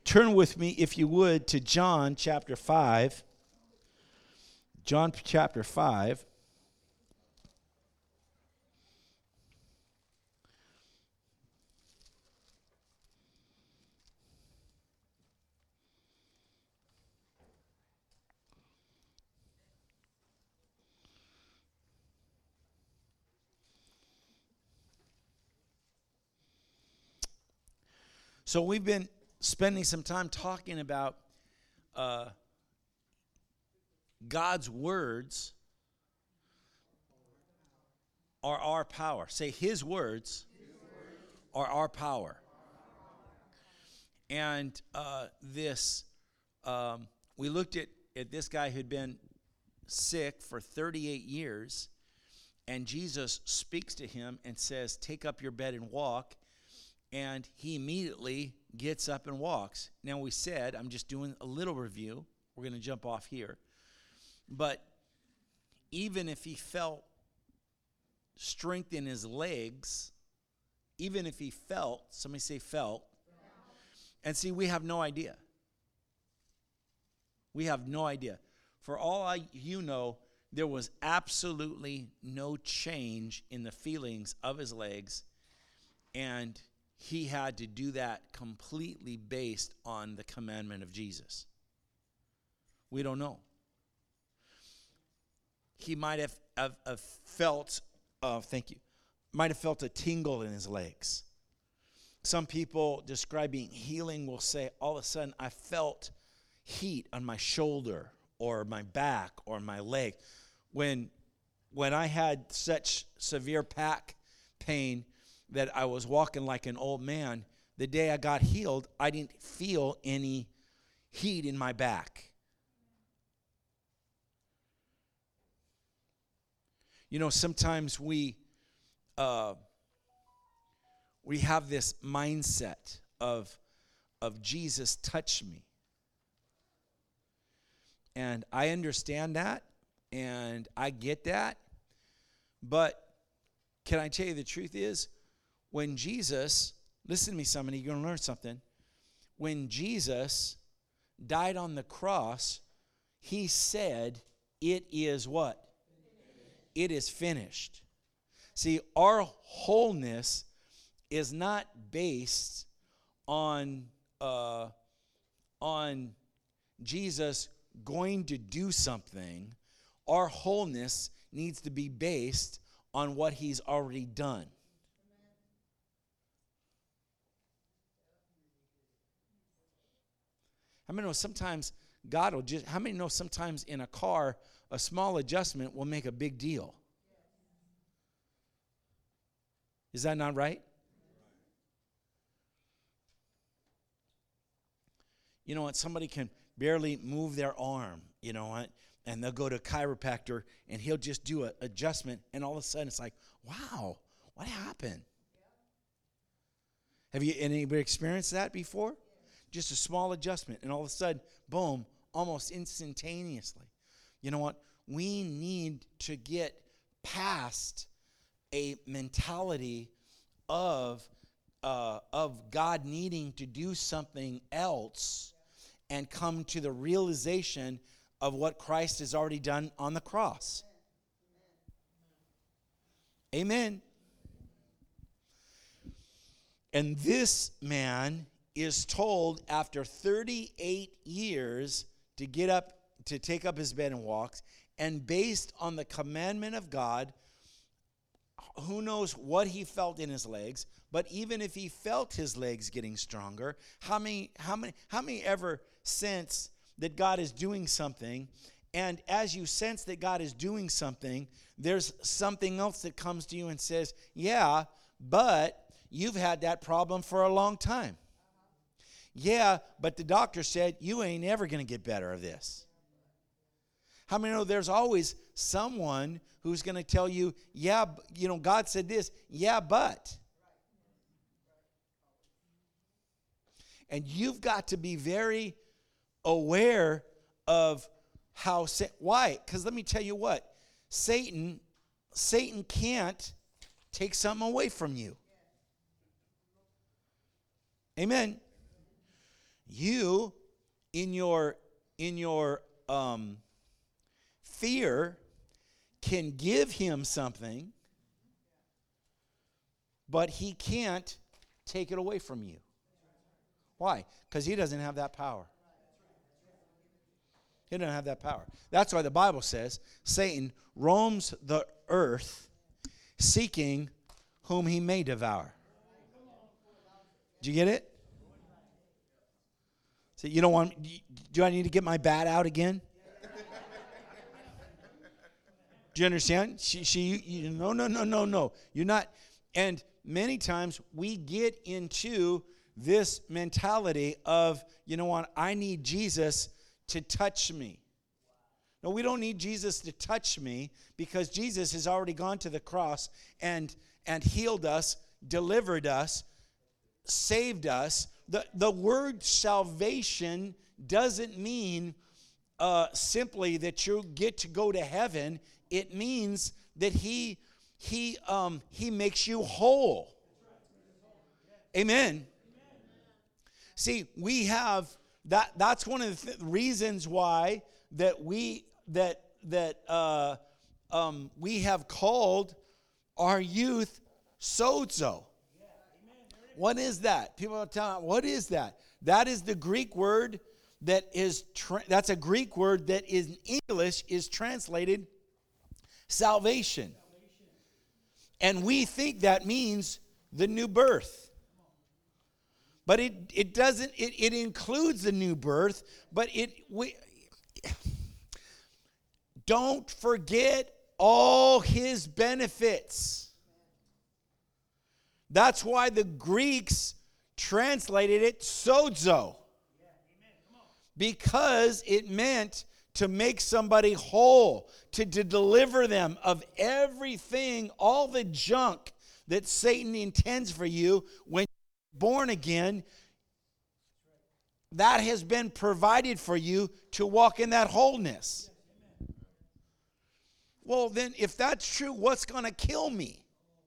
Turn with me, if you would, to John chapter 5. John chapter 5. So we've been spending some time talking about God's words are our power. Say, His words are our power. And we looked at this guy who'd been sick for 38 years, and Jesus speaks to him and says, take up your bed and walk. And he immediately gets up and walks. Now we said, I'm just doing a little review. We're going to jump off here. But even if he felt strength in his legs, even if he felt, somebody say felt, and see, we have no idea. We have no idea. For all you know, there was absolutely no change in the feelings of his legs, and he had to do that completely based on the commandment of Jesus. We don't know. He might have felt, might have felt a tingle in his legs. Some people describing healing will say, all of a sudden, I felt heat on my shoulder or my back or my leg. When I had such severe back pain that I was walking like an old man, the day I got healed, I didn't feel any heat in my back. You know, sometimes we have this mindset of Jesus touched me. And I understand that, and I get that. But can I tell you the truth is, when Jesus, listen to me somebody, you're going to learn something. When Jesus died on the cross, he said, it is what? It is finished. See, our wholeness is not based on Jesus going to do something. Our wholeness needs to be based on what he's already done. How many know sometimes God will just, how many know sometimes in a car, a small adjustment will make a big deal? Is that not right? You know what? Somebody can barely move their arm, you know what? And they'll go to a chiropractor and he'll just do an adjustment, and all of a sudden it's like, wow, what happened? Have you anybody experienced that before? Just a small adjustment, and all of a sudden, boom, almost instantaneously. You know what? We need to get past a mentality of God needing to do something else and come to the realization of what Christ has already done on the cross. Amen. And this man is told after 38 years to get up, to take up his bed and walk, and based on the commandment of God, who knows what he felt in his legs, but even if he felt his legs getting stronger, how many ever sense that God is doing something, and as you sense that God is doing something, there's something else that comes to you and says, yeah, but you've had that problem for a long time. Yeah, but the doctor said you ain't ever going to get better of this. How many know there's always someone who's going to tell you, yeah, you know, God said this, yeah, but. And you've got to be very aware of how, why? Because let me tell you what, Satan can't take something away from you. Amen. You, in your fear, can give him something, but he can't take it away from you. Why? Because he doesn't have that power. He doesn't have that power. That's why the Bible says Satan roams the earth seeking whom he may devour. Did you get it? So you don't want, do I need to get my bat out again? Do you understand? No. You're not. And many times we get into this mentality of, you know what, I need Jesus to touch me. No, we don't need Jesus to touch me because Jesus has already gone to the cross and healed us, delivered us, saved us. The word salvation doesn't mean simply that you get to go to heaven. It means that he makes you whole. Amen. See, we have that's one of the reasons why that we have called our youth sozo. What is that? People are telling me, what is that? That is the Greek word that's a Greek word that in English is translated salvation. And we think that means the new birth. But it doesn't, it includes the new birth, but don't forget all his benefits. That's why the Greeks translated it sozo. Because it meant to make somebody whole, to deliver them of everything, all the junk that Satan intends for you when you're born again. That has been provided for you to walk in that wholeness. Well, then, if that's true, what's going to kill me?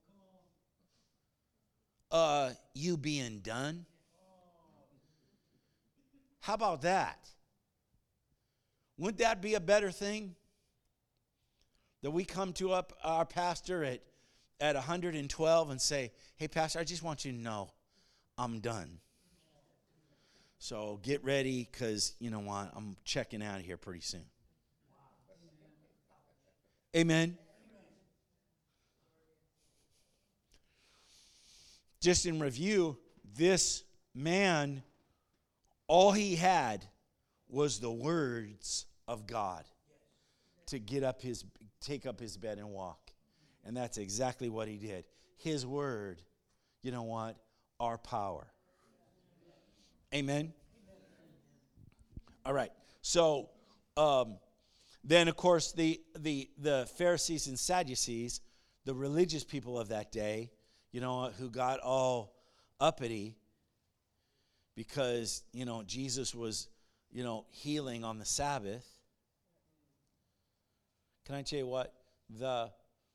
You being done? How about that? Wouldn't that be a better thing? That we come to our pastor at 112 and say, hey, pastor, I just want you to know I'm done. So get ready because, you know what, I'm checking out of here pretty soon. Amen. Just in review, this man, all he had was the words of God to take up his bed and walk. And that's exactly what he did. His word, you know what? Our power. Amen. All right. So then, of course, the Pharisees and Sadducees, the religious people of that day, you know, who got all uppity because, you know, Jesus was, you know, healing on the Sabbath. Can I tell you what? The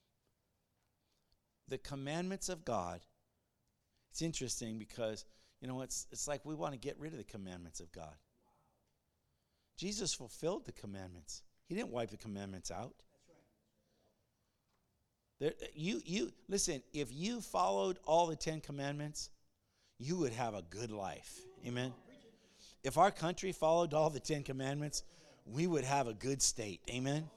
commandments of God, it's interesting because, you know, it's like we want to get rid of the commandments of God. Jesus fulfilled the commandments. He didn't wipe the commandments out. You listen, if you followed all the 10 commandments, you would have a good life. Amen. If our country followed all the 10 commandments, we would have a good state. Amen.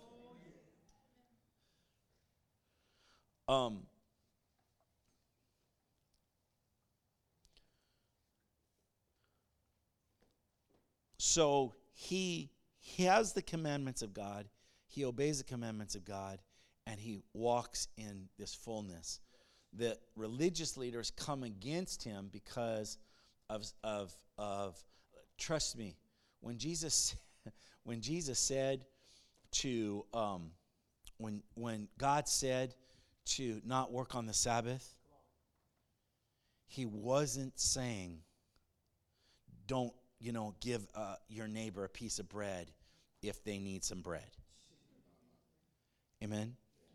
So he has the commandments of God, he obeys the commandments of God, and he walks in this fullness. The religious leaders come against him because of trust me, when Jesus said to when God said to not work on the Sabbath, he wasn't saying don't, you know, give your neighbor a piece of bread if they need some bread. Amen.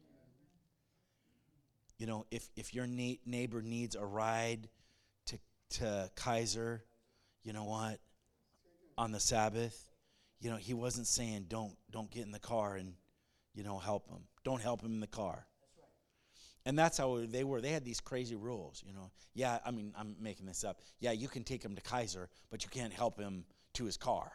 You know, if your neighbor needs a ride to Kaiser, you know what? on the Sabbath. He wasn't saying don't get in the car and help him. Don't help him in the car. And that's how they were. They had these crazy rules, Yeah, I mean, I'm making this up. Yeah, you can take him to Kaiser, but you can't help him to his car.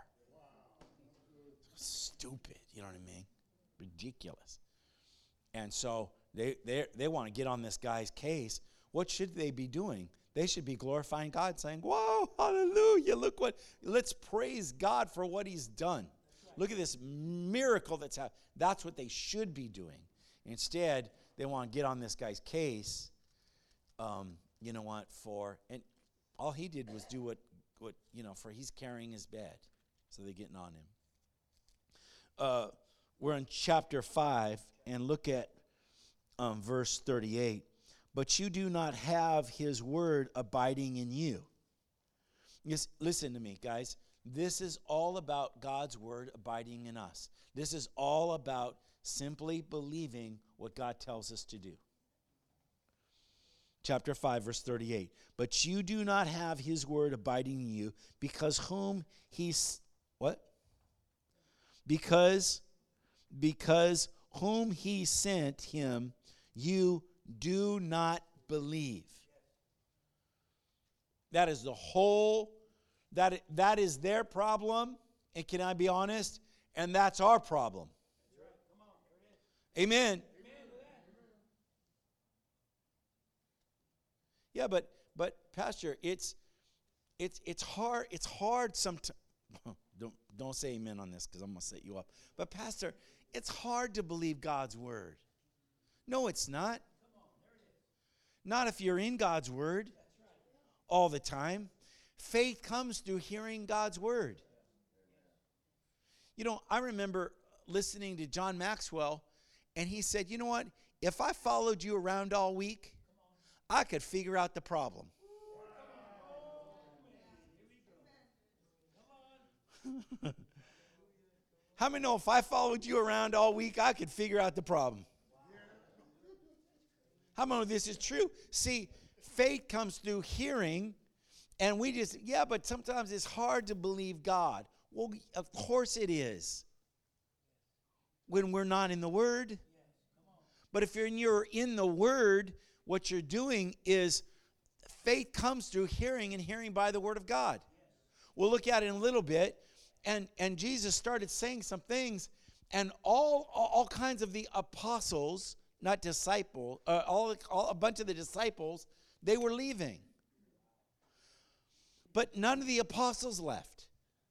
Stupid, you know what I mean? Ridiculous. And so they want to get on this guy's case. What should they be doing? They should be glorifying God, saying, whoa, hallelujah, let's praise God for what he's done. Look at this miracle that's happened. That's what they should be doing. Instead, they want to get on this guy's case, and all he did was do what for he's carrying his bed. So they're getting on him. We're in chapter 5, and look at verse 38. But you do not have his word abiding in you. Yes, listen to me, guys. This is all about God's word abiding in us. This is all about simply believing what God tells us to do. Chapter 5, verse 38. But you do not have his word abiding in you, because whom what? Because whom he sent him, you do not believe. That is the whole, that is their problem, and can I be honest? And that's our problem. Amen. Yeah, but Pastor, it's hard sometimes. Don't say amen on this, because I'm going to set you up. But Pastor, it's hard to believe God's word. No, it's not. Not if you're in God's word all the time. Faith comes through hearing God's word. I remember listening to John Maxwell, and he said, you know what? If I followed you around all week, I could figure out the problem. How many know if I followed you around all week, I could figure out the problem? How many know this is true? See, faith comes through hearing, and but sometimes it's hard to believe God. Well, of course it is when we're not in the Word. But if you're in the Word, what you're doing is faith comes through hearing, and hearing by the Word of God. We'll look at it in a little bit. And Jesus started saying some things, and all kinds of the apostles, not disciples, a bunch of the disciples, they were leaving. But none of the apostles left.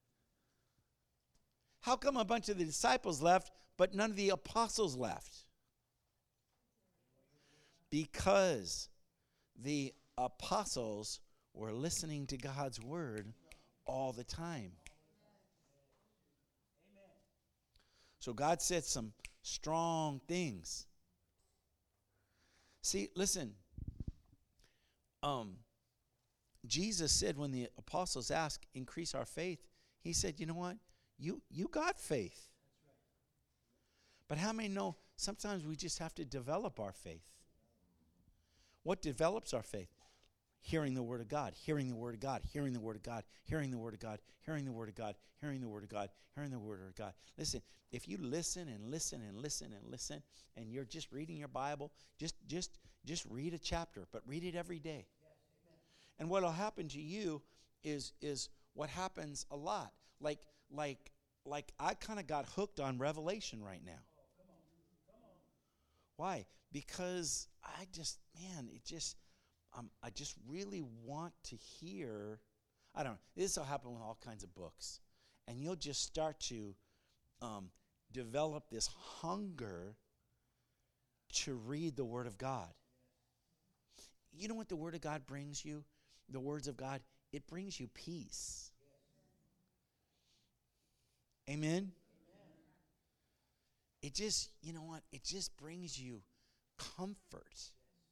How come a bunch of the disciples left, but none of the apostles left? Because the apostles were listening to God's word all the time. So God said some strong things. See, listen. Jesus said when the apostles asked, increase our faith, he said, you know what? You got faith. But how many know sometimes we just have to develop our faith? What develops our faith? Hearing the word of God, hearing the word of God, hearing the word of God, hearing the word of God, hearing the word of God, hearing the word of God, hearing the word of God. Listen, if you listen and listen and listen and listen, and you're just reading your Bible, just read a chapter, but read it every day. And what will happen to you is what happens a lot. Like I kind of got hooked on Revelation right now. Why? Because I just really want to hear. I don't know. This will happen with all kinds of books. And you'll just start to develop this hunger to read the Word of God. You know what the Word of God brings you? The words of God, it brings you peace. Amen? It just, you know what? It just brings you comfort.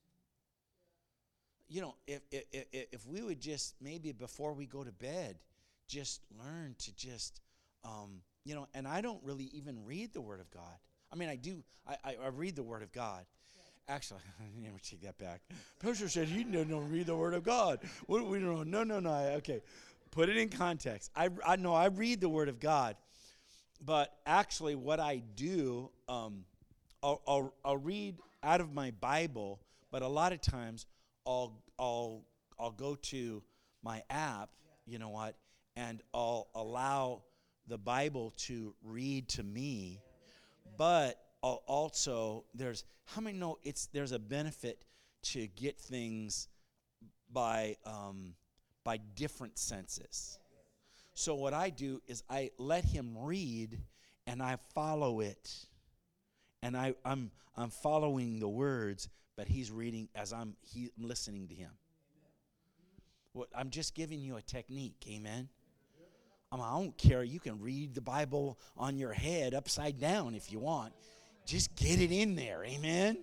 You know, if we would just maybe before we go to bed, just learn to just, and I don't really even read the Word of God. I mean, I do. I read the Word of God. Actually, I never take that back. Pastor said he didn't read the Word of God. What we don't know. No. Okay. Put it in context. I know I read the Word of God, but actually what I do, I'll read out of my Bible, but a lot of times I'll go to my app, you know what, and I'll allow the Bible to read to me, but I'll also, how many know there's a benefit to get things by different senses. So what I do is I let him read, and I follow it, and I'm following the words, but he's reading as I'm listening to him. Well, I'm just giving you a technique, amen. I don't care. You can read the Bible on your head upside down if you want. Just get it in there, amen.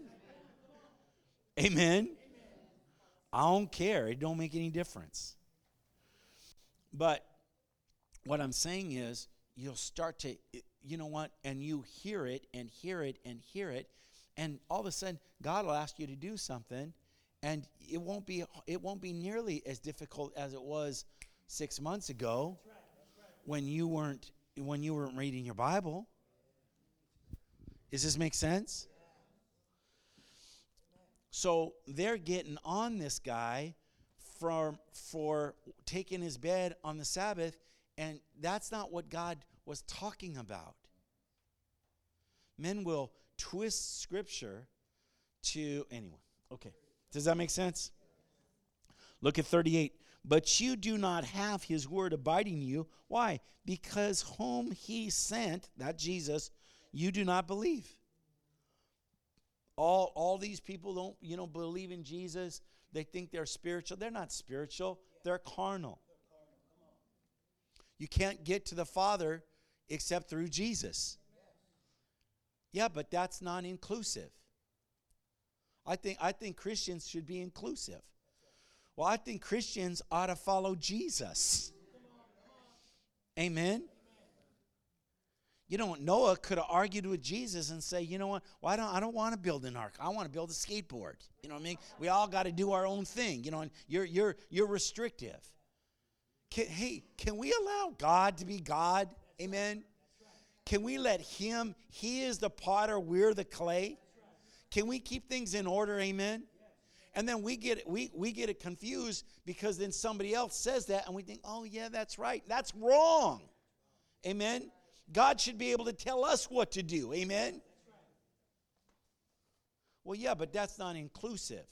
Amen. I don't care. It don't make any difference. But what I'm saying is, you'll start to, you know what, and you hear it and hear it and hear it, and all of a sudden God will ask you to do something, and it won't be nearly as difficult as it was 6 months ago. That's right. When you weren't reading your Bible. Does this make sense? So they're getting on this guy for taking his bed on the Sabbath, and that's not what God was talking about. Men will twist Scripture to, anyway, okay. Does that make sense? Look at 38. But you do not have his word abiding in you. Why? Because whom he sent, that Jesus, you do not believe. All these people don't believe in Jesus. They think they're spiritual. They're not spiritual. They're carnal. You can't get to the Father except through Jesus. Yeah, but that's not inclusive. I think Christians should be inclusive. Well, I think Christians ought to follow Jesus. Amen. You know, Noah could have argued with Jesus and say, you know what? Well, I don't want to build an ark. I want to build a skateboard. You know what I mean? We all got to do our own thing. You know, and you're restrictive. Can we allow God to be God? Amen. Can we let him? He is the potter. We're the clay. Can we keep things in order? Amen. And then we get it confused because then somebody else says that and we think, oh yeah, that's right. That's wrong. Amen. God should be able to tell us what to do. Amen. Well, yeah, but that's not inclusive.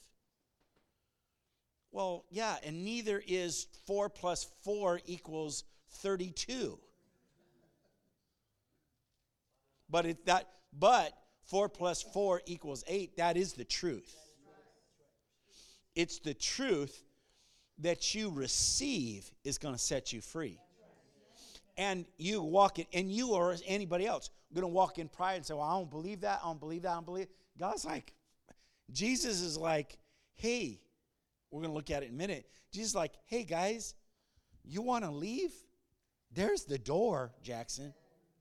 Well, yeah, and neither is 4 plus 4 equals 32. But 4 plus 4 equals 8. That is the truth. It's the truth that you receive is going to set you free. And you walk in, and you or anybody else going to walk in pride and say, well, I don't believe that, I don't believe that, I don't believe it. God's like, Jesus is like, hey, we're going to look at it in a minute. Jesus is like, hey, guys, you want to leave? There's the door, Jackson.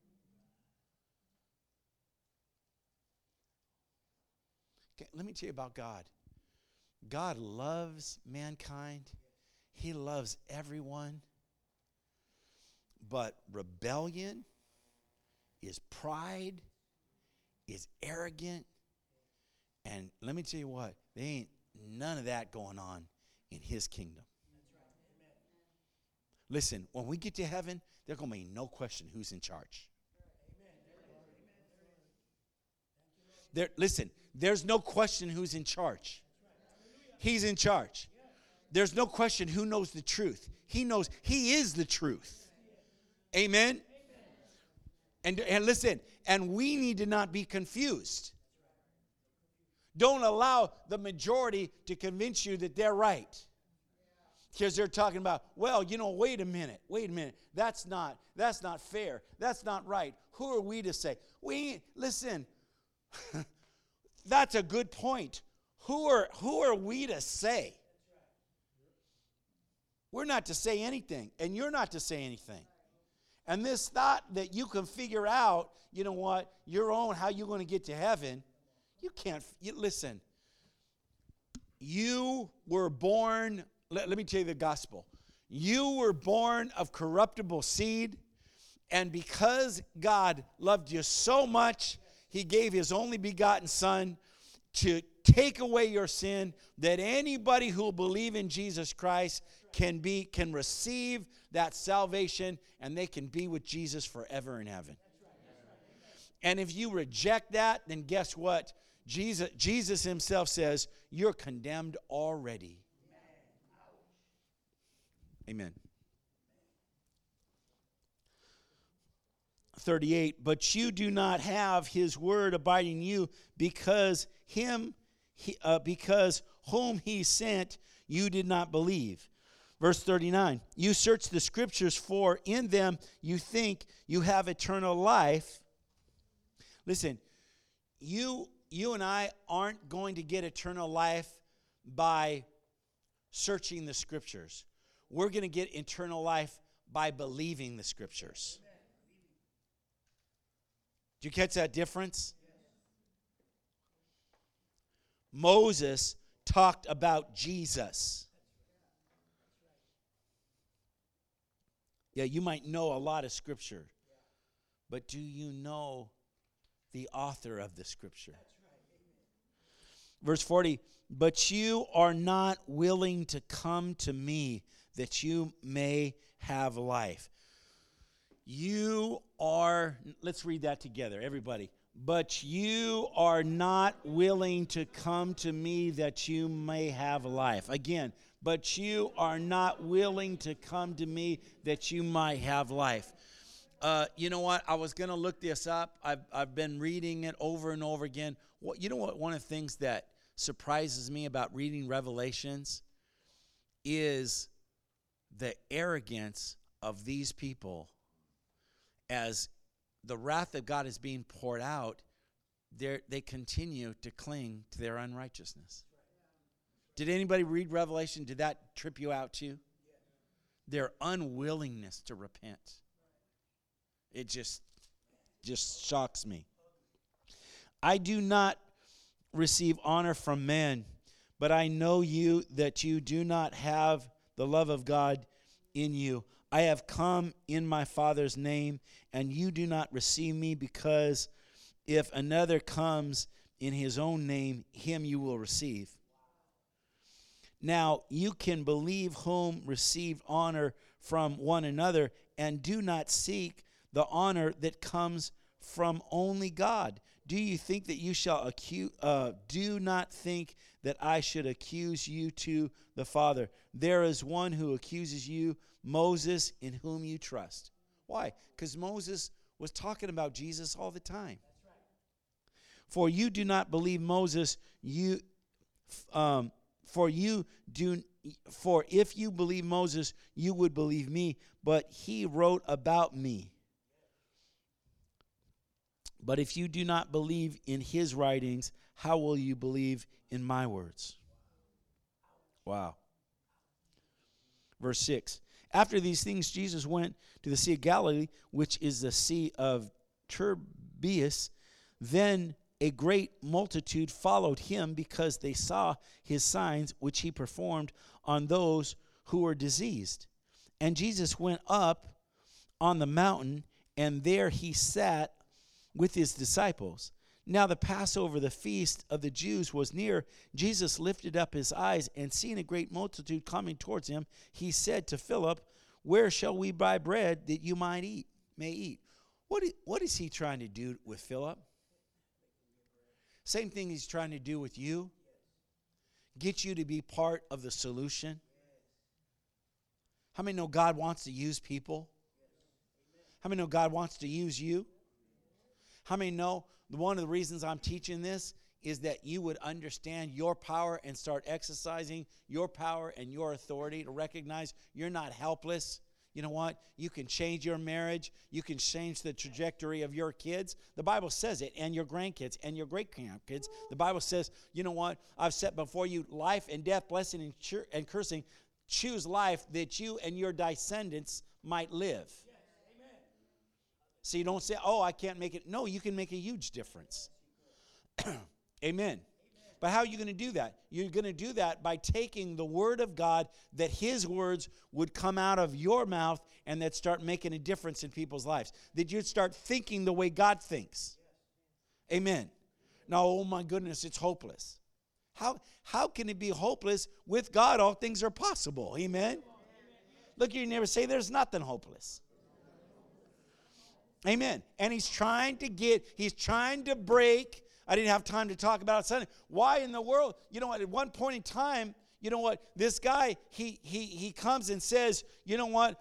Okay, let me tell you about God. God loves mankind. He loves everyone. But rebellion is pride, is arrogant. And let me tell you what, there ain't none of that going on in his kingdom. Listen, when we get to heaven, there's going to be no question who's in charge. Listen, there's no question who's in charge. He's in charge. There's no question who knows the truth. He knows. He is the truth. Amen? And listen, and we need to not be confused. Don't allow the majority to convince you that they're right. Because they're talking about, well, wait a minute. That's not fair. That's not right. Who are we to say? Listen, that's a good point. Who are we to say? We're not to say anything, and you're not to say anything. And this thought that you can figure out, your own, how you're going to get to heaven, you can't. Listen, you were born, let me tell you the gospel. You were born of corruptible seed, and because God loved you so much, he gave his only begotten Son to take away your sin, that anybody who will believe in Jesus Christ can receive that salvation, and they can be with Jesus forever in heaven. And if you reject that, then guess what? Jesus himself says, you're condemned already. Amen. 38, but you do not have his word abiding in you, because whom he sent you did not believe. Verse 39, you search the scriptures, for in them you think you have eternal life. Listen, you and I aren't going to get eternal life by searching the scriptures. We're going to get eternal life by believing the scriptures. Do you catch that difference? Moses talked about Jesus. Yeah, you might know a lot of scripture, but do you know the author of the scripture? Verse 40, but you are not willing to come to me that you may have life. You are, let's read that together, everybody. But you are not willing to come to me that you may have life. Again, but you are not willing to come to me that you might have life. You know what? I was going to look this up. I've been reading it over and over again. You know what? One of the things that surprises me about reading Revelations is the arrogance of these people. As the wrath of God is being poured out, they continue to cling to their unrighteousness. Did anybody read Revelation? Did that trip you out too? Their unwillingness to repent. It just shocks me. I do not receive honor from men, but I know you that you do not have the love of God in you. I have come in my Father's name, and you do not receive me, because if another comes in his own name, him you will receive. Now you can believe whom received honor from one another, and do not seek the honor that comes from only God. Do you think that you shall accuse? Do not think that I should accuse you to the Father. There is one who accuses you, Moses, in whom you trust. Why? Because Moses was talking about Jesus all the time. For you do not believe Moses, for if you believe Moses, you would believe me, but he wrote about me. But if you do not believe in his writings, how will you believe in my words? Wow. Verse 6. After these things, Jesus went to the Sea of Galilee, which is the Sea of Tiberias. Then a great multitude followed him, because they saw his signs which he performed on those who were diseased. And Jesus went up on the mountain, and there he sat with his disciples. Now the Passover, the feast of the Jews, was near. Jesus lifted up his eyes, and seeing a great multitude coming towards him, he said to Philip, where shall we buy bread that you may eat? What is he trying to do with Philip? Same thing he's trying to do with you. Get you to be part of the solution. How many know God wants to use people? How many know God wants to use you? How many know one of the reasons I'm teaching this is that you would understand your power and start exercising your power and your authority to recognize you're not helpless. You know what? You can change your marriage. You can change the trajectory of your kids. The Bible says it, and your grandkids and your great-grandkids. The Bible says, you know what? I've set before you life and death, blessing and cursing. Choose life that you and your descendants might live. So you don't say, oh, I can't make it. No, you can make a huge difference. Amen. But how are you going to do that? You're going to do that by taking the word of God, that his words would come out of your mouth and that start making a difference in people's lives. That you'd start thinking the way God thinks. Amen. Now, oh my goodness, it's hopeless. How can it be hopeless? With God, all things are possible. Amen. Look, you never say there's nothing hopeless. Amen. And he's trying to break. I didn't have time to talk about it Sunday. Why in the world? You know what? At one point in time, you know what? This guy, he comes and says, you know what?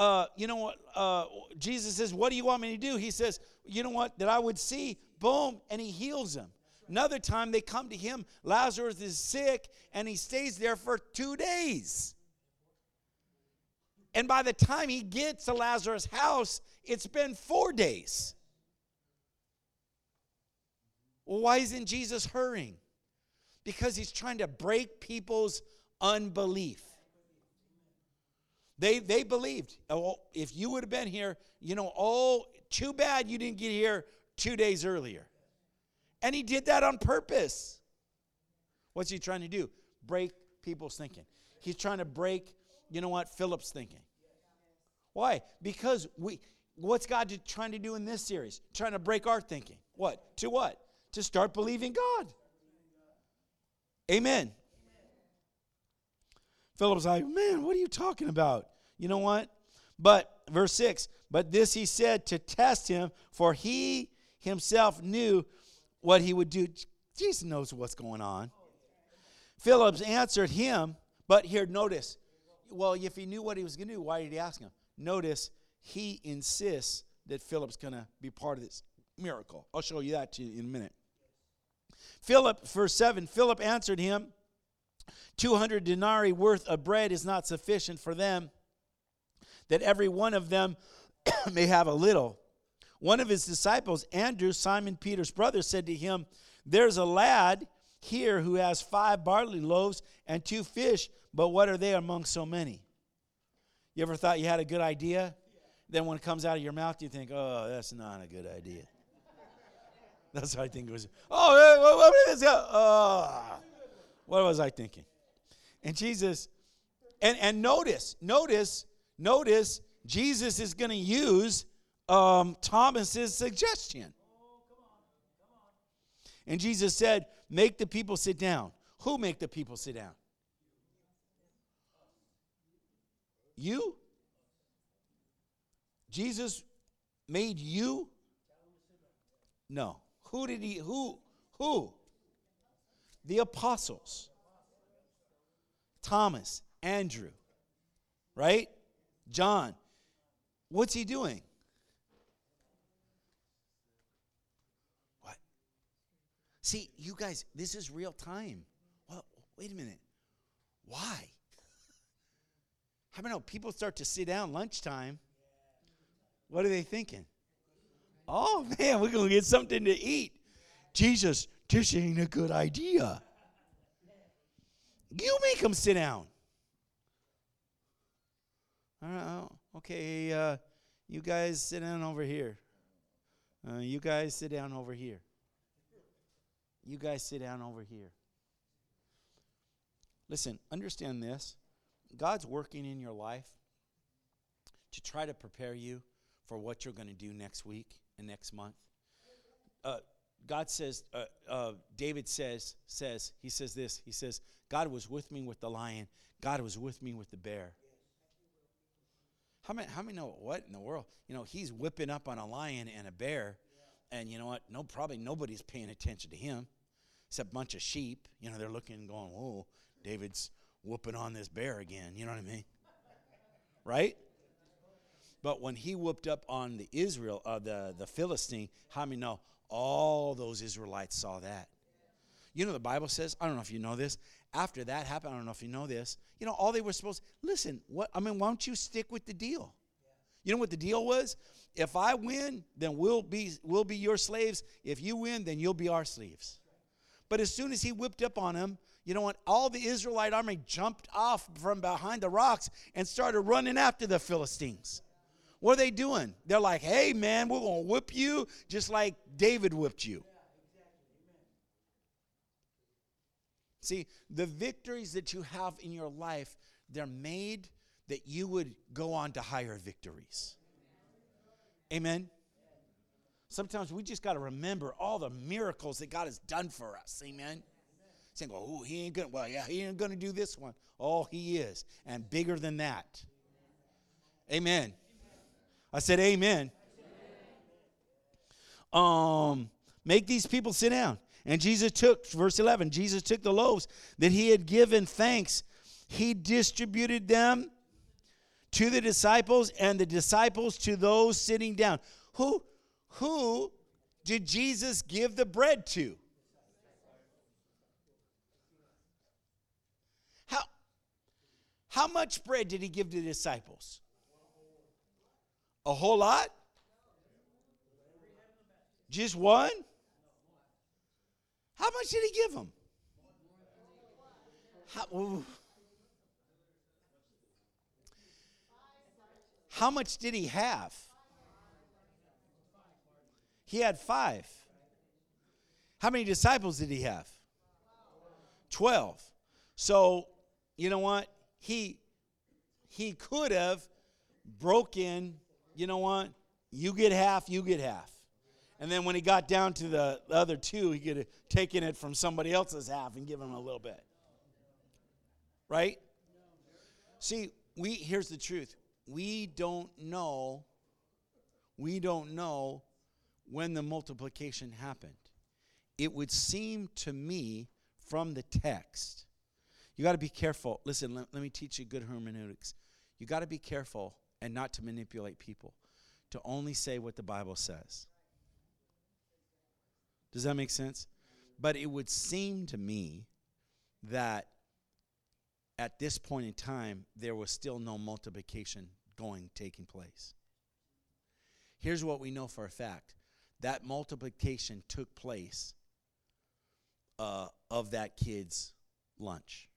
Jesus says, what do you want me to do? He says, you know what? That I would see. Boom. And he heals him. Another time they come to him. Lazarus is sick and he stays there for 2 days. And by the time he gets to Lazarus' house, it's been 4 days. Well, why isn't Jesus hurrying? Because he's trying to break people's unbelief. They believed, oh, if you would have been here, you know, oh, too bad you didn't get here 2 days earlier. And he did that on purpose. What's he trying to do? Break people's thinking. He's trying to break, you know what, Philip's thinking. Why? Because what's God trying to do in this series? Trying to break our thinking. What? To what? To start believing God. Amen. Philip's like, man, what are you talking about? You know what? But, verse 6, but this he said to test him, for he himself knew what he would do. Jesus knows what's going on. Philip answered him, but here, notice, well, if he knew what he was going to do, why did he ask him? Notice, he insists that Philip's going to be part of this miracle. I'll show you that to you in a minute. Philip, verse 7, Philip answered him, 200 denarii worth of bread is not sufficient for them, that every one of them may have a little. One of his disciples, Andrew, Simon Peter's brother, said to him, there's a lad here who has 5 barley loaves and 2 fish, but what are they among so many? You ever thought you had a good idea? Then when it comes out of your mouth, you think, oh, that's not a good idea. That's what I think it was. What was I thinking? And Jesus, and notice, Jesus is going to use Thomas's suggestion. And Jesus said, make the people sit down. Who make the people sit down? You? Jesus made you? No. Who? The apostles. Thomas, Andrew, right? John. What's he doing? What? See, you guys, this is real time. Well, wait a minute. Why? How about people start to sit down lunchtime? What are they thinking? Oh, man, we're going to get something to eat. Jesus, this ain't a good idea. You make them sit down. Okay, you guys sit down over here. You guys sit down over here. You guys sit down over here. Listen, understand this. God's working in your life to try to prepare you for what you're going to do next week and next month. God says, David says, he says this, he says, God was with me with the lion. God was with me with the bear. How many know what in the world? You know, he's whipping up on a lion and a bear, and you know what? Probably nobody's paying attention to him except a bunch of sheep. You know, they're looking and going, whoa, David's whooping on this bear again. You know what I mean? Right? But when he whooped up on the Philistine, how many know all those Israelites saw that? You know, the Bible says, I don't know if you know this, after that happened, I don't know if you know this, you know, all they were supposed to, listen, why don't you stick with the deal? You know what the deal was? If I win, then we'll be your slaves. If you win, then you'll be our slaves. But as soon as he whipped up on him, you know what? All the Israelite army jumped off from behind the rocks and started running after the Philistines. What are they doing? They're like, hey, man, we're going to whip you just like David whipped you. See, the victories that you have in your life, they're made that you would go on to higher victories. Amen? Sometimes we just got to remember all the miracles that God has done for us. Amen? Saying, oh, he ain't going to, well, yeah, he ain't going to do this one. Oh, he is. And bigger than that. Amen. I said amen. Make these people sit down. And Jesus took, verse 11, Jesus took the loaves that he had given thanks. He distributed them to the disciples, and the disciples to those sitting down. Who did Jesus give the bread to? How much bread did he give to the disciples? A whole lot? Just one? How much did he give them? How much did he have? He had 5. How many disciples did he have? 12. So, you know what? He could have broken, you know what? You get half, you get half. And then when he got down to the other 2, he could have taken it from somebody else's half and given them a little bit. Right? See, here's the truth. We don't know when the multiplication happened. It would seem to me from the text. You got to be careful. Listen, let me teach you good hermeneutics. You got to be careful and not to manipulate people, to only say what the Bible says. Does that make sense? But it would seem to me that at this point in time, there was still no multiplication taking place. Here's what we know for a fact. That multiplication took place of that kid's lunch.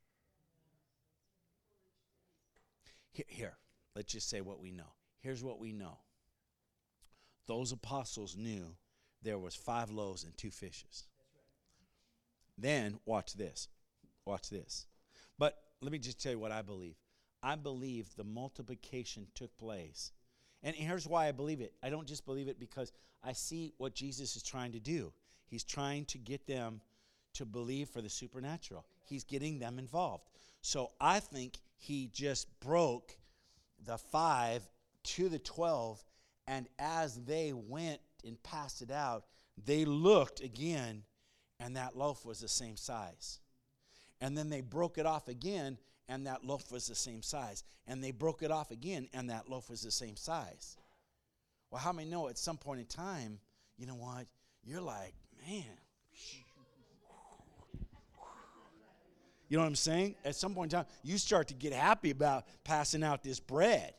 Here, let's just say what we know. Here's what we know. Those apostles knew there was 5 loaves and 2 fishes. Then, watch this. Watch this. But let me just tell you what I believe. I believe the multiplication took place. And here's why I believe it. I don't just believe it because I see what Jesus is trying to do. He's trying to get them to believe for the supernatural. He's getting them involved. So I think he just broke the 5 to the 12, and as they went and passed it out, they looked again, and that loaf was the same size. And then they broke it off again, and that loaf was the same size. And they broke it off again, and that loaf was the same size. Well, how many know at some point in time, you know what? You're like, man. You know what I'm saying? At some point in time, you start to get happy about passing out this bread.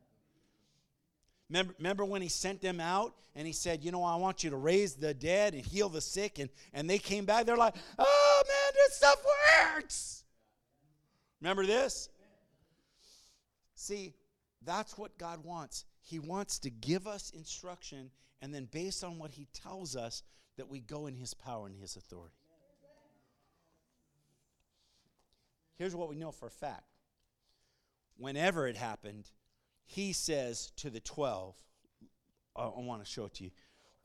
Remember when he sent them out and he said, you know, I want you to raise the dead and heal the sick. And they came back. They're like, oh, man, this stuff works. Remember this? See, that's what God wants. He wants to give us instruction, and then based on what he tells us, that we go in his power and his authority. Here's what we know for a fact. Whenever it happened, he says to the 12, I want to show it to you.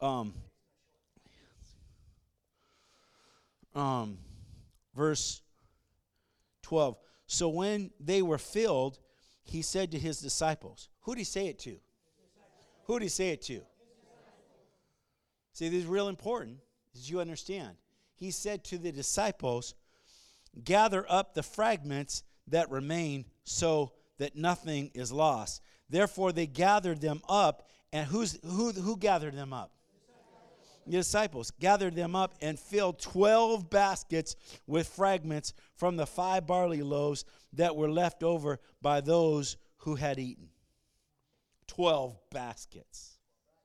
Verse 12. So when they were filled, he said to his disciples. Who did he say it to? Who did he say it to? See, this is real important. Did you understand? He said to the disciples, gather up the fragments that remain so that nothing is lost. Therefore they gathered them up. And who gathered them up? The disciples gathered them up and filled 12 baskets with fragments from the 5 barley loaves that were left over by those who had eaten. 12 baskets.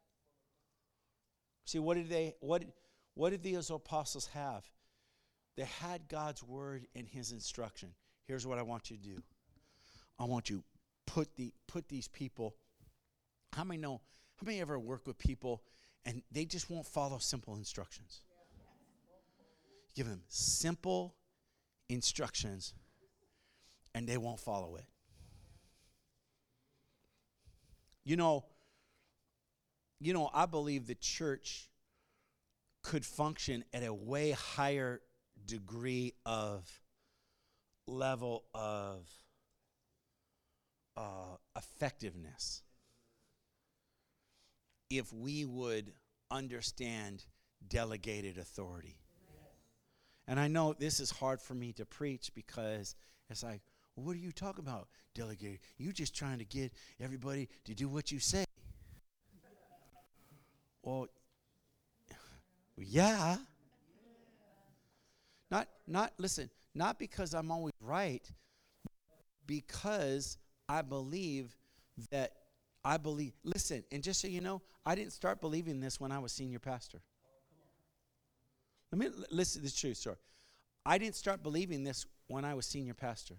See, what did these apostles have? They had God's word and his instruction. Here's what I want you to do. I want you to put these people. How many ever work with people and they just won't follow simple instructions? Give them simple instructions and they won't follow it. You know, I believe the church could function at a way higher degree of level of effectiveness if we would understand delegated authority. And I know this is hard for me to preach because it's like, well, what are you talking about, delegated? You're just trying to get everybody to do what you say. Well, yeah. Not because I'm always right, because I believe, listen, and just so you know, I didn't start believing this when I was senior pastor. Listen to this true story. I didn't start believing this when I was senior pastor.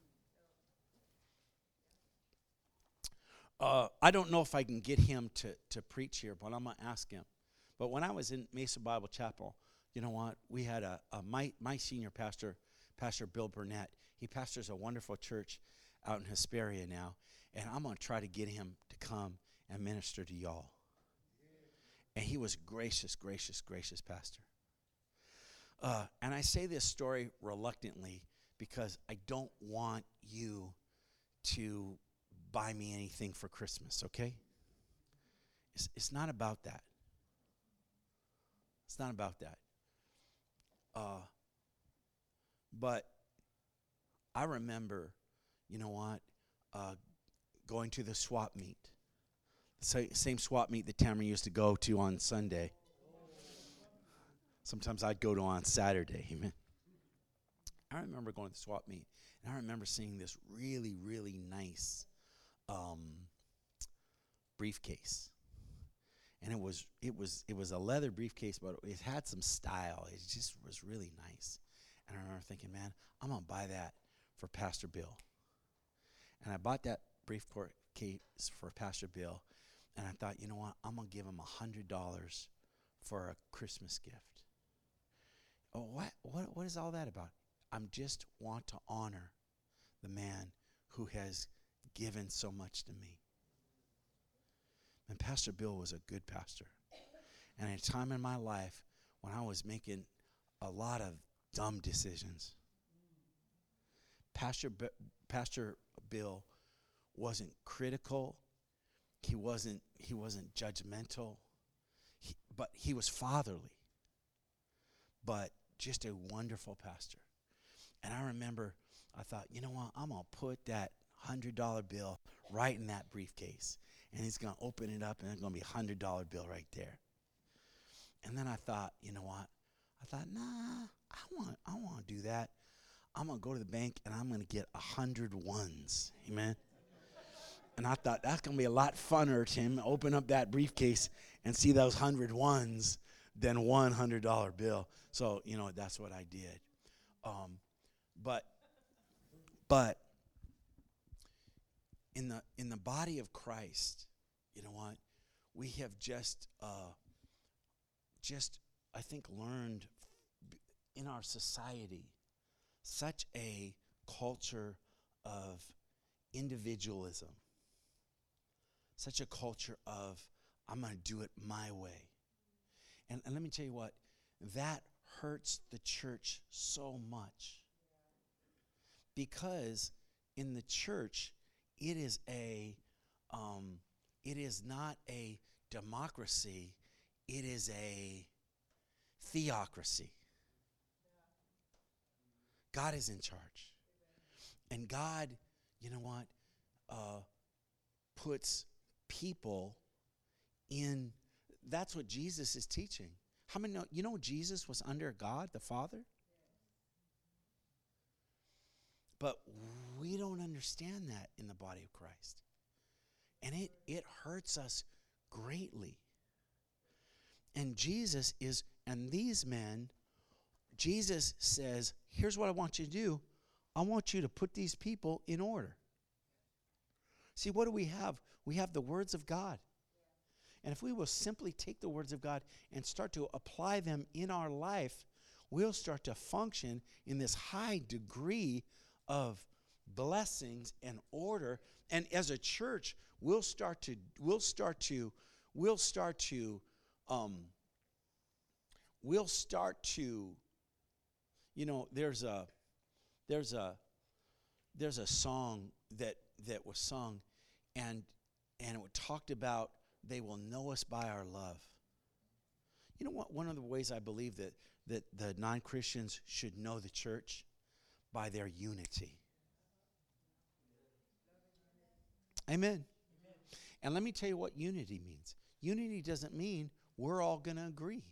I don't know if I can get him to preach here, but I'm going to ask him. But when I was in Mesa Bible Chapel, you know what? We had my senior pastor, Pastor Bill Burnett. He pastors a wonderful church out in Hesperia now, and I'm going to try to get him to come and minister to y'all. And he was gracious pastor. And I say this story reluctantly because I don't want you to buy me anything for Christmas, okay? It's not about that. It's not about that. But I remember, you know what, going to the swap meet. Same swap meet that Tamara used to go to on Sunday. Sometimes I'd go to on Saturday. Amen. I remember going to the swap meet, and I remember seeing this really, really nice briefcase. And it was a leather briefcase, but it had some style. It just was really nice. And I remember thinking, man, I'm going to buy that for Pastor Bill. And I bought that briefcase for Pastor Bill, and I thought, you know what, I'm going to give him $100 for a Christmas gift. Oh, what is all that about? I just want to honor the man who has given so much to me. And Pastor Bill was a good pastor. And at a time in my life when I was making a lot of dumb decisions, Pastor Bill wasn't critical. He wasn't judgmental. But he was fatherly. But just a wonderful pastor. And I remember, I thought, you know what, I'm going to put that $100 bill right in that briefcase. And he's going to open it up, and it's going to be a $100 bill right there. And then I thought, you know what? I thought, nah, I want to do that. I'm going to go to the bank, and I'm going to get 100 ones. Amen? And I thought, that's going to be a lot funner, Tim, open up that briefcase and see those 100 ones than $100 bill. So, you know, that's what I did. But in the body of Christ, you know what? We have just I think learned in our society such a culture of individualism, such a culture of I'm going to do it my way. And let me tell you what, that hurts the church so much. Because in the church, it is not a democracy, it is a theocracy. God is in charge. And God, you know what, puts people in. That's what Jesus is teaching. How many know, you know Jesus was under God, the Father? But we don't understand that in the body of Christ. And it hurts us greatly. And Jesus says, here's what I want you to do. I want you to put these people in order. See, what do we have? We have the words of God. And if we will simply take the words of God and start to apply them in our life, we'll start to function in this high degree of blessings and order. And as a church, we'll start to there's a song that was sung, and it talked about they will know us by our love. You know what? One of the ways I believe that the non-Christians should know the church by their unity. Amen. And let me tell you what unity means. Unity doesn't mean we're all going to agree.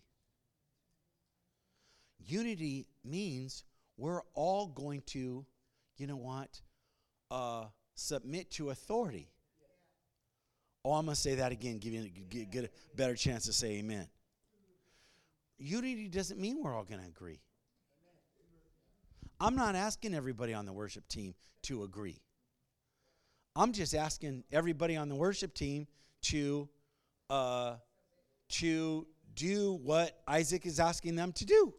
Unity means we're all going to, submit to authority. Oh, I'm going to say that again, get a better chance to say amen. Unity doesn't mean we're all going to agree. I'm not asking everybody on the worship team to agree. I'm just asking everybody on the worship team to do what Isaac is asking them to do.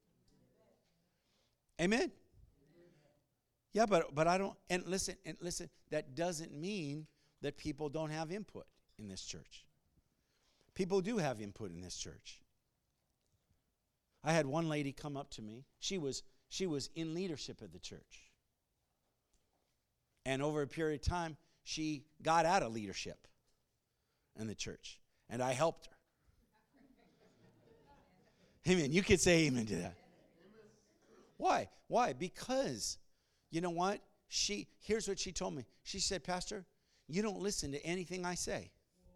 Amen. Yeah, but I don't, and listen, that doesn't mean that people don't have input in this church. People do have input in this church. I had one lady come up to me. She was in leadership at the church. And over a period of time, she got out of leadership in the church. And I helped her. Amen. You could say amen to that. Why? Why? Because, you know what? Here's what she told me. She said, Pastor, you don't listen to anything I say.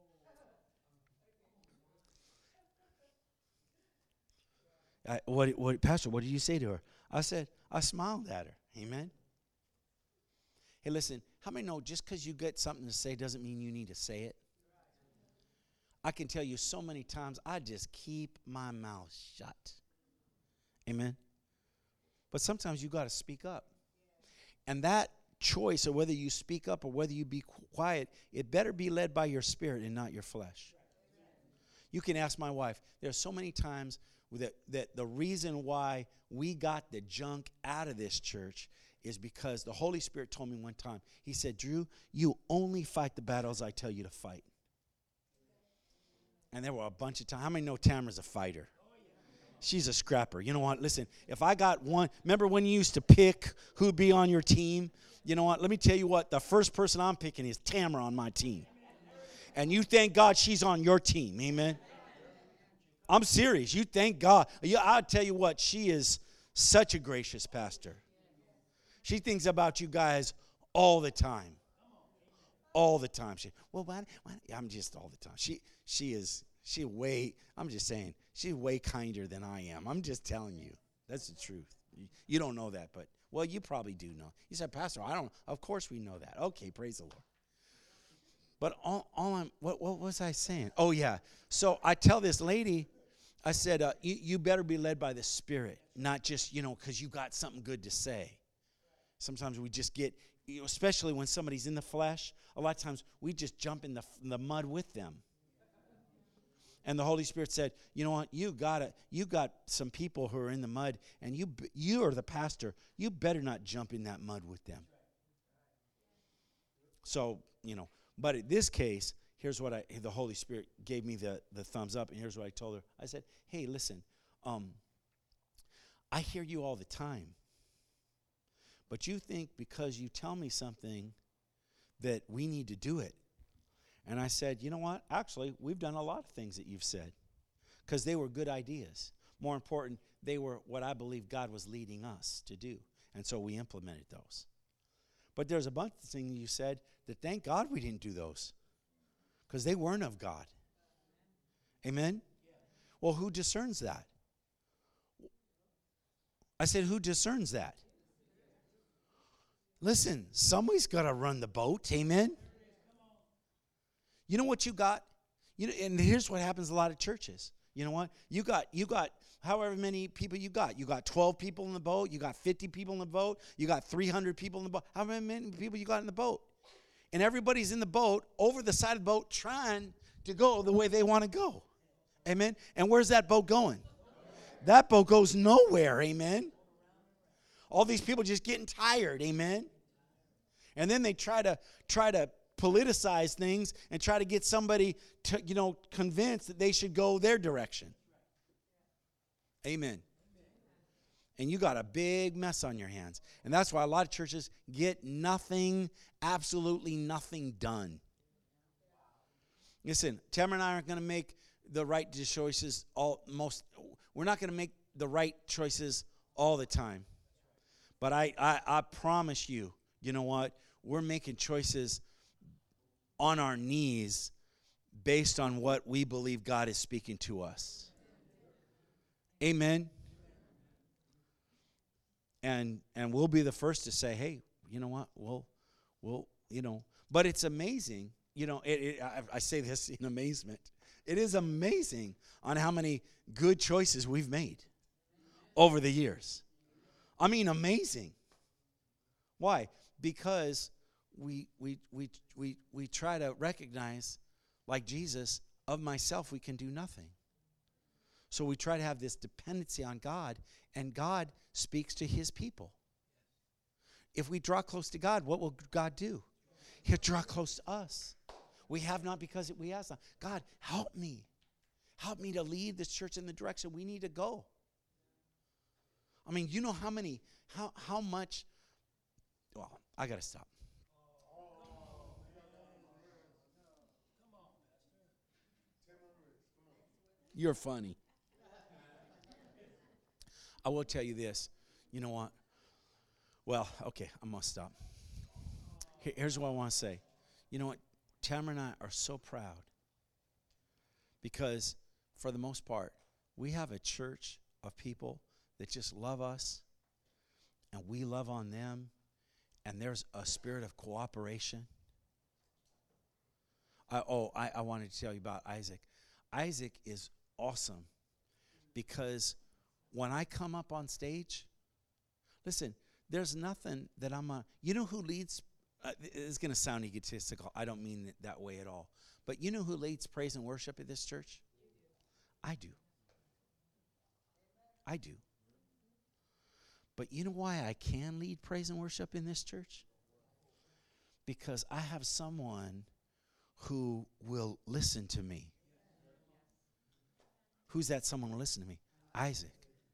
Pastor, what did you say to her? I said, I smiled at her. Amen. Hey, listen, how many know just because you get something to say doesn't mean you need to say it? I can tell you so many times I just keep my mouth shut. Amen. But sometimes you got to speak up. And that choice of whether you speak up or whether you be quiet, it better be led by your spirit and not your flesh. You can ask my wife. There are so many times that the reason why we got the junk out of this church is because the Holy Spirit told me one time. He said, Drew, you only fight the battles I tell you to fight. And there were a bunch of times. How many know Tamara's a fighter? She's a scrapper. You know what? Listen, if I got one, remember when you used to pick who'd be on your team? You know what? Let me tell you what. The first person I'm picking is Tamara on my team. And you thank God she's on your team. Amen? I'm serious. You thank God. I'll tell you what. She is such a gracious pastor. She thinks about you guys all the time. All the time. I'm just all the time. I'm just saying, she's way kinder than I am. I'm just telling you. That's the truth. You don't know that, but, well, you probably do know. You said, Pastor, I don't. Of course we know that. Okay, praise the Lord. But what was I saying? Oh, yeah. So I tell this lady, I said, you better be led by the Spirit, not just, because you got something good to say. Sometimes we just get, especially when somebody's in the flesh, a lot of times we just jump in the mud with them. And the Holy Spirit said, you know what, you got some people who are in the mud, and you are the pastor. You better not jump in that mud with them. So, but in this case, here's what the Holy Spirit gave me the thumbs up, and here's what I told her. I said, hey, listen, I hear you all the time, but you think because you tell me something that we need to do it. And I said, you know what? Actually, we've done a lot of things that you've said because they were good ideas. More important, they were what I believe God was leading us to do. And so we implemented those. But there's a bunch of things you said that thank God we didn't do those because they weren't of God. Amen? Well, who discerns that? I said, who discerns that? Listen, somebody's got to run the boat. Amen? You know what you got? And here's what happens in a lot of churches. You know what? You got however many people you got. You got 12 people in the boat. You got 50 people in the boat. You got 300 people in the boat. However many people you got in the boat. And everybody's in the boat, over the side of the boat, trying to go the way they want to go. Amen? And where's that boat going? That boat goes nowhere, amen. All these people just getting tired, amen. And then they try to politicize things and try to get somebody to, convinced that they should go their direction. Amen. And you got a big mess on your hands. And that's why a lot of churches get nothing, absolutely nothing done. Listen, Tamara and I aren't going to make the right choices we're not going to make the right choices all the time. But I promise you, you know what? We're making choices on our knees based on what we believe God is speaking to us. Amen. And we'll be the first to say, hey, you know what? We'll but it's amazing. I say this in amazement. It is amazing on how many good choices we've made over the years. I mean, amazing. Why? Because we try to recognize, like Jesus, of myself we can do nothing. So we try to have this dependency on God, and God speaks to his people. If we draw close to God, what will God do? He'll draw close to us. We have not because we ask not. God, help me. Help me to lead this church in the direction we need to go. I mean, you know how much, well, I got to stop. You're funny. I will tell you this. You know what? Well, okay, I must stop. Here's what I want to say. You know what? Tamara and I are so proud because, for the most part, we have a church of people that just love us, and we love on them, and there's a spirit of cooperation. I wanted to tell you about Isaac. Isaac is awesome because when I come up on stage, listen, there's nothing that you know who leads, it's going to sound egotistical. I don't mean it that way at all. But you know who leads praise and worship at this church? I do. I do. But you know why I can lead praise and worship in this church? Because I have someone who will listen to me. Who's that someone who will listen to me? Isaac.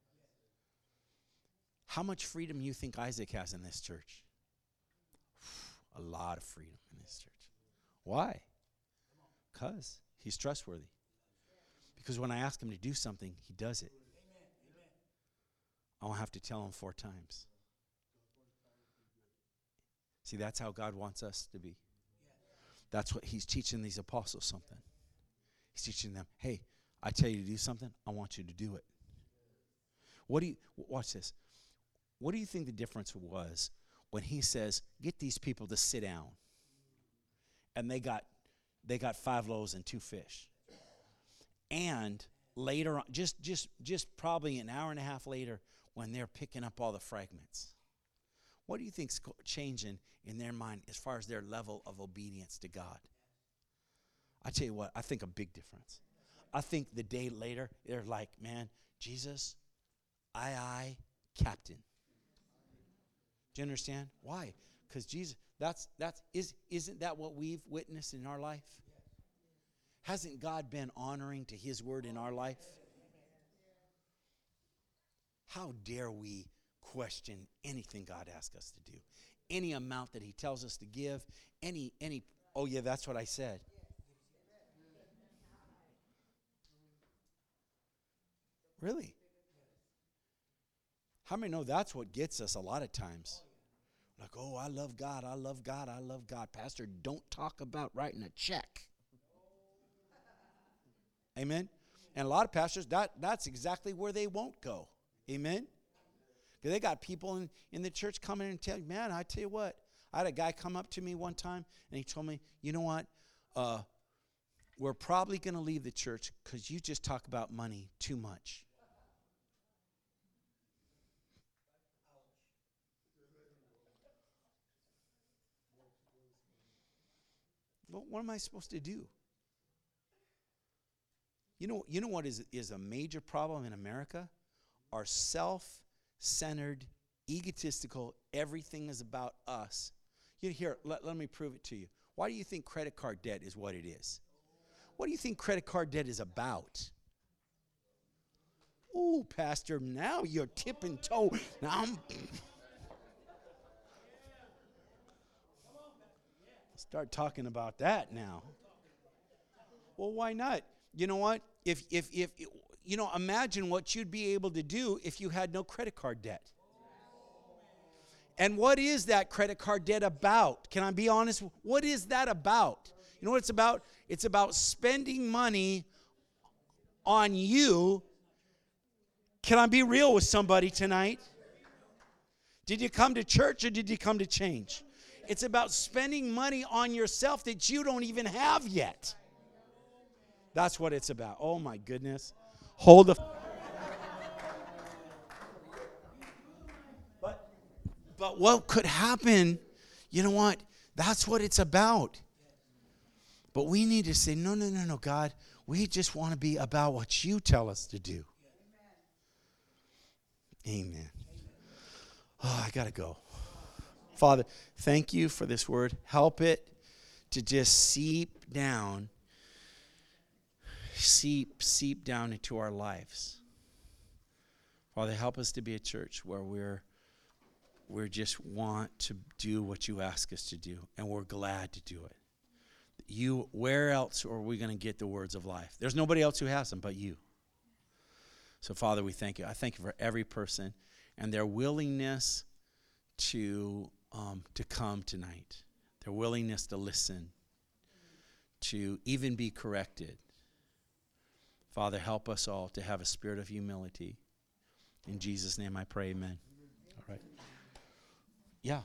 How much freedom you think Isaac has in this church? A lot of freedom in this church. Why? Because he's trustworthy. Because when I ask him to do something, he does it. I won't have to tell him 4 times. See, that's how God wants us to be. That's what he's teaching these apostles something. He's teaching them, hey, I tell you to do something, I want you to do it. Watch this. What do you think the difference was when he says, get these people to sit down? And they got 5 loaves and 2 fish. And later on, just probably an hour and a half later, when they're picking up all the fragments, what do you think's changing in their mind as far as their level of obedience to God? I tell you what, I think a big difference. I think the day later, they're like, man, Jesus, aye, Captain. Do you understand? Why? Because Jesus, isn't that what we've witnessed in our life? Hasn't God been honoring to his word in our life? How dare we question anything God asks us to do? Any amount that he tells us to give, oh yeah, that's what I said. Really? How many know that's what gets us a lot of times? Like, oh, I love God, I love God, I love God. Pastor, don't talk about writing a check. Amen? And a lot of pastors, that's exactly where they won't go. Amen? Because they got people in the church coming and telling, man, I tell you what. I had a guy come up to me one time, and he told me, you know what? We're probably going to leave the church because you just talk about money too much. Well, what am I supposed to do? You know what is a major problem in America? are self-centered, egotistical. Everything is about us. Here, let me prove it to you. Why do you think credit card debt is what it is? What do you think credit card debt is about? Ooh, Pastor, now you're tipping toe. Now start talking about that now. Well, why not? You know what? If imagine what you'd be able to do if you had no credit card debt. And what is that credit card debt about? Can I be honest? What is that about? You know what it's about? It's about spending money on you. Can I be real with somebody tonight? Did you come to church or did you come to change? It's about spending money on yourself that you don't even have yet. That's what it's about. Oh my goodness. Hold the... But what could happen, you know what? That's what it's about. But we need to say, no, God. We just want to be about what you tell us to do. Amen. Oh, I got to go. Father, thank you for this word. Help it to just seep down into our lives. Father, help us to be a church where we just want to do what you ask us to do, and we're glad to do it. Where else are we going to get the words of life? There's nobody else who has them but you. So, Father, we thank you. I thank you for every person and their willingness to come tonight, their willingness to listen, to even be corrected. Father, help us all to have a spirit of humility. In Jesus' name I pray, amen. All right. Yeah.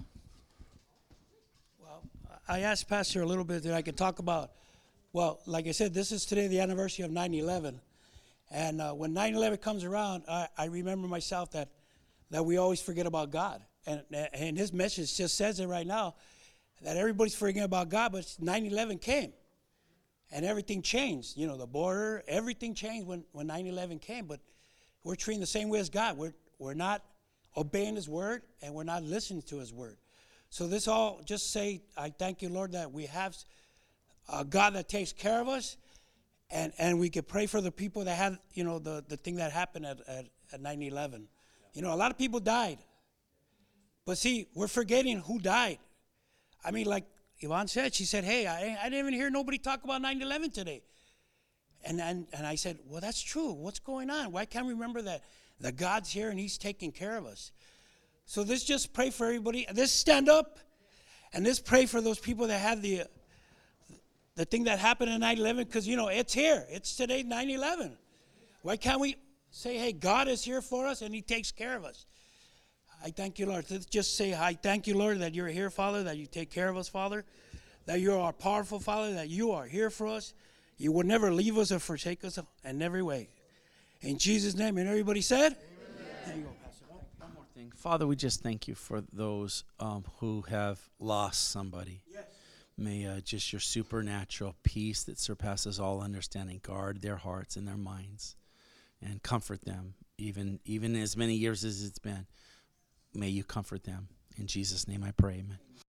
Well, I asked Pastor a little bit that I could talk about. Well, like I said, this is today the anniversary of 9/11. And when 9/11 comes around, I remember myself that we always forget about God. And his message just says it right now, that everybody's forgetting about God, but 9/11 came. And everything changed. You know, the border, everything changed when 9/11 came. But we're treating the same way as God. We're not obeying his word, and we're not listening to his word. So this all just say, I thank you, Lord, that we have a God that takes care of us, and we could pray for the people that had, you know, the thing that happened at 9/11. You know, a lot of people died. But see, we're forgetting who died. I mean, like Yvonne said, she said, hey, I didn't even hear nobody talk about 9/11 today. And I said, well, that's true. What's going on? Why can't we remember that God's here and he's taking care of us? So let's just pray for everybody. Let's stand up and let's pray for those people that had the thing that happened in 9/11, because, you know, it's here. It's today, 9/11. Why can't we say, hey, God is here for us and he takes care of us? I thank you, Lord. Let's just say, I thank you, Lord, that you're here, Father, that you take care of us, Father, that you are powerful, Father, that you are here for us. You will never leave us or forsake us in every way. In Jesus' name, and everybody said? There you go, Pastor. One more thing. Father, we just thank you for those who have lost somebody. Yes. May just your supernatural peace that surpasses all understanding guard their hearts and their minds and comfort them, even as many years as it's been. May you comfort them. In Jesus' name I pray, amen.